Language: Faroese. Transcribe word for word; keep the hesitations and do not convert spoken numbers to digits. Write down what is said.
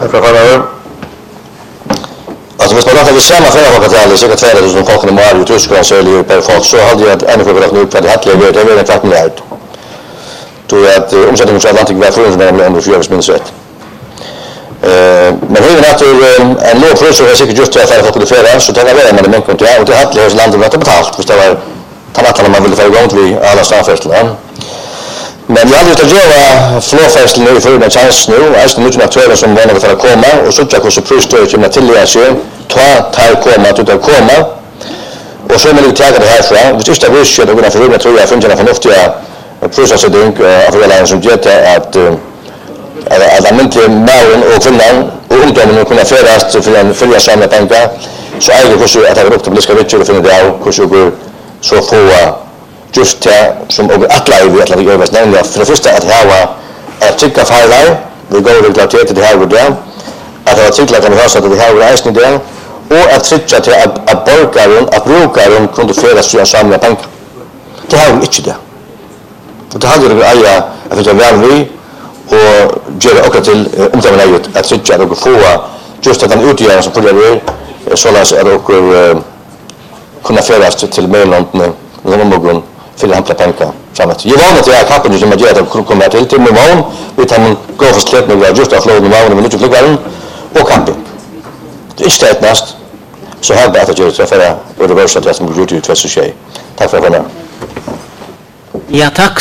Tack för det. Alltså hvis man pratar vid samma förra så kan två tusen folk i Mario i Tyskland så är det per folk så hade jag ännu för att nu för det hade det var en kvart miljard. Då att omsättningen för Atlantic var för under under fyra minus ett. Eh men hur är det en låg pris så är säkert just att folk det förra så tar det med men kontra och det hade hos landet varit betalt för det var tanattarna man ville få igång till alla stanfärslan. Men jag hade ju att göra flåfärslan nu för den chans nu och är nu aktuella som var för att komma och så jag också pröjstöd till till sig ta tar komma att ta komma och så när vi tar det här fram visst är det visst att det för det tror jag fungerar förnuftiga process så denk av alla som gör att att att inte männen och kvinnan och ungdomarna kunna föras för en följa samma tankar så är det också att det upp till ska vi köra för det och så går så få just det som över alla i alla vi över snälla för det första att ha att tycka fejlar vi går reglerat till det här och där att det tycker att vi har så att det här är nästan det och att trycka till att att borgaren att brukaren kunde föras för samma tankar det har inte det och det hade det alla att det var vi och göra också till omtävlan att trycka och få just att den utgör som följer vi så läs är och kunna föras till Mainland och någon för att hämta pengar framåt. Jag var inte jag kapten som jag hade kommit till till Malmö vi tar gå för släpp med just att flöda Malmö men inte flygvärden och camping. Det är stätnast så här bara att göra så för att översätta det som gjort ut för sig. Tack för det. Ja, tack